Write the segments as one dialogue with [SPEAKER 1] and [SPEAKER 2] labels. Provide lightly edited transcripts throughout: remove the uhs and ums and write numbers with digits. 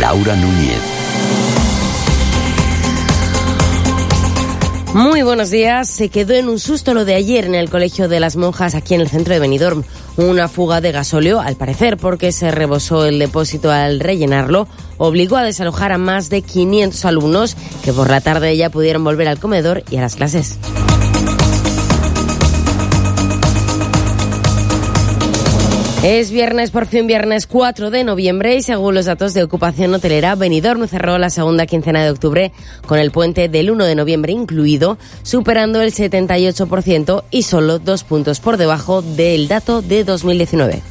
[SPEAKER 1] Laura Núñez.
[SPEAKER 2] Muy buenos días. Se quedó en un susto lo de ayer en el Colegio de las Monjas aquí en el centro de Benidorm. Una fuga de gasóleo, al parecer porque se rebosó el depósito al rellenarlo, obligó a desalojar a más de 500 alumnos que por la tarde ya pudieron volver al comedor y a las clases. Es viernes, por fin viernes 4 de noviembre y según los datos de ocupación hotelera, Benidorm cerró la segunda quincena de octubre con el puente del 1 de noviembre incluido, superando el 78% y solo 2 puntos por debajo del dato de 2019.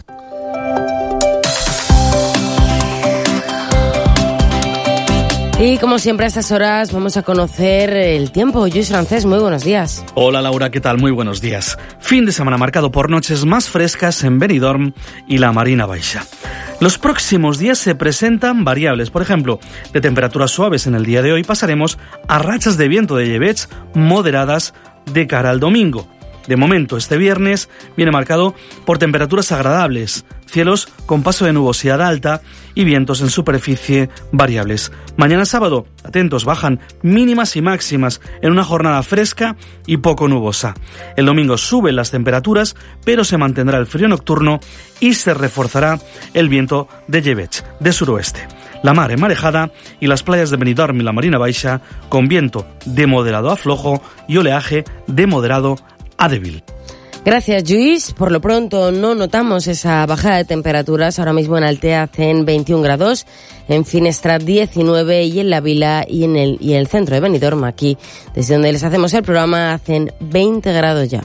[SPEAKER 2] Y como siempre a estas horas vamos a conocer el tiempo. Lluís Francés, muy buenos días.
[SPEAKER 3] Hola Laura, ¿qué tal? Muy buenos días. Fin de semana marcado por noches más frescas en Benidorm y la Marina Baixa. Los próximos días se presentan variables. Por ejemplo, de temperaturas suaves en el día de hoy pasaremos a rachas de viento de llevets moderadas de cara al domingo. De momento, este viernes viene marcado por temperaturas agradables, cielos con paso de nubosidad alta y vientos en superficie variables. Mañana sábado, atentos, bajan mínimas y máximas en una jornada fresca y poco nubosa. El domingo suben las temperaturas, pero se mantendrá el frío nocturno y se reforzará el viento de llevets, de suroeste. La mar emarejada y las playas de Benidorm y la Marina Baixa con viento de moderado a flojo y oleaje de moderado a débil.
[SPEAKER 2] Gracias, Lluís. Por lo pronto no notamos esa bajada de temperaturas. Ahora mismo en Altea hacen 21 grados, en Finestrat 19 y en La Vila y en el centro de Benidorm, aquí desde donde les hacemos el programa, hacen 20 grados ya.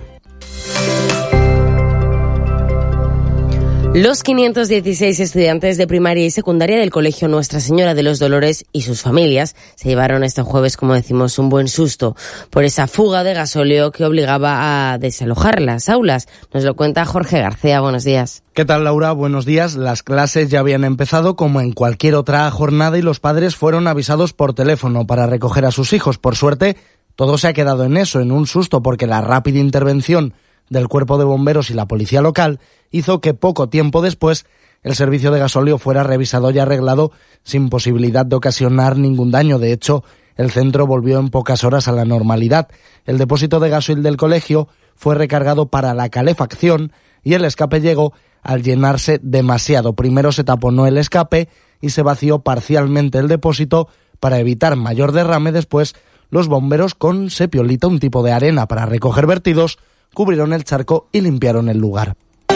[SPEAKER 2] Los 516 estudiantes de primaria y secundaria del Colegio Nuestra Señora de los Dolores y sus familias se llevaron este jueves, como decimos, un buen susto por esa fuga de gasóleo que obligaba a desalojar las aulas. Nos lo cuenta Jorge García. Buenos días.
[SPEAKER 4] ¿Qué tal, Laura? Buenos días. Las clases ya habían empezado como en cualquier otra jornada y los padres fueron avisados por teléfono para recoger a sus hijos. Por suerte, todo se ha quedado en eso, en un susto, porque la rápida intervención del Cuerpo de Bomberos y la Policía Local hizo que poco tiempo después el servicio de gasóleo fuera revisado y arreglado sin posibilidad de ocasionar ningún daño. De hecho, el centro volvió en pocas horas a la normalidad. El depósito de gasoil del colegio fue recargado para la calefacción y el escape llegó al llenarse demasiado. Primero se taponó el escape y se vació parcialmente el depósito para evitar mayor derrame. Después, los bomberos con sepiolita, un tipo de arena para recoger vertidos, cubrieron el charco y limpiaron el lugar.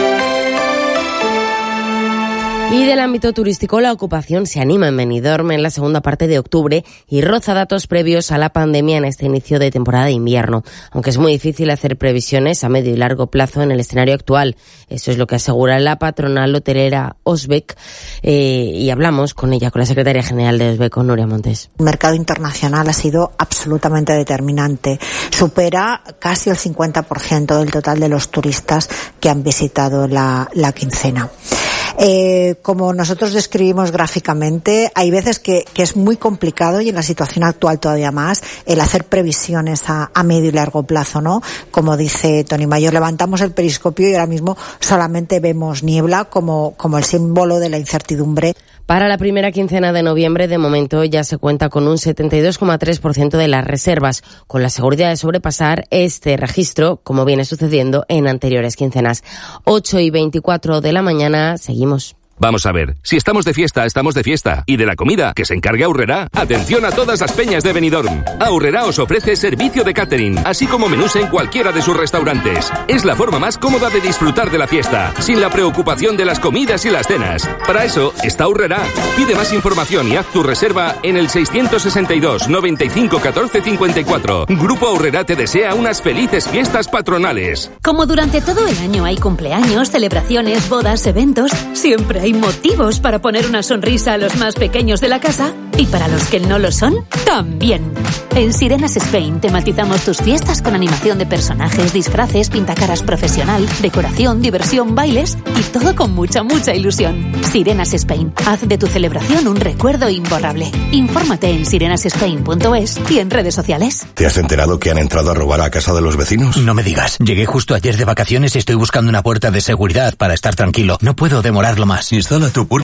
[SPEAKER 2] Y del ámbito turístico, la ocupación se anima en Benidorm en la segunda parte de octubre y roza datos previos a la pandemia en este inicio de temporada de invierno. Aunque es muy difícil hacer previsiones a medio y largo plazo en el escenario actual. Eso es lo que asegura la patronal hotelera Osbec. Y hablamos con ella, con la secretaria general de Osbec, con Nuria Montes.
[SPEAKER 5] El mercado internacional ha sido absolutamente determinante. Supera casi el 50% del total de los turistas que han visitado la quincena. Como nosotros describimos gráficamente, hay veces que es muy complicado, y en la situación actual todavía más, el hacer previsiones a medio y largo plazo, ¿no? Como dice Tony Mayor, levantamos el periscopio y ahora mismo solamente vemos niebla como el símbolo de la incertidumbre.
[SPEAKER 2] Para la primera quincena de noviembre, de momento, ya se cuenta con un 72,3% de las reservas, con la seguridad de sobrepasar este registro, como viene sucediendo en anteriores quincenas. 8:24 de la mañana, seguimos.
[SPEAKER 6] Vamos a ver, si estamos de fiesta, estamos de fiesta. Y de la comida, que se encargue Aurrerá. Atención a todas las peñas de Benidorm. Aurrerá os ofrece servicio de catering, así como menús en cualquiera de sus restaurantes. Es la forma más cómoda de disfrutar de la fiesta, sin la preocupación de las comidas y las cenas. Para eso está Aurrerá. Pide más información y haz tu reserva en el 662 95 14 54. Grupo Aurrerá te desea unas felices fiestas patronales.
[SPEAKER 7] Como durante todo el año hay cumpleaños, celebraciones, bodas, eventos, siempre hay motivos para poner una sonrisa a los más pequeños de la casa, y para los que no lo son, también. En Sirenas Spain tematizamos tus fiestas con animación de personajes, disfraces, pintacaras profesional, decoración, diversión, bailes y todo con mucha ilusión. Sirenas Spain, haz de tu celebración un recuerdo imborrable. Infórmate en sirenasespain.es y en redes sociales.
[SPEAKER 8] ¿Te has enterado que han entrado a robar a casa de los vecinos?
[SPEAKER 9] No me digas. Llegué justo ayer de vacaciones y estoy buscando una puerta de seguridad para estar tranquilo. No puedo demorarlo más.
[SPEAKER 8] Instala tu puerta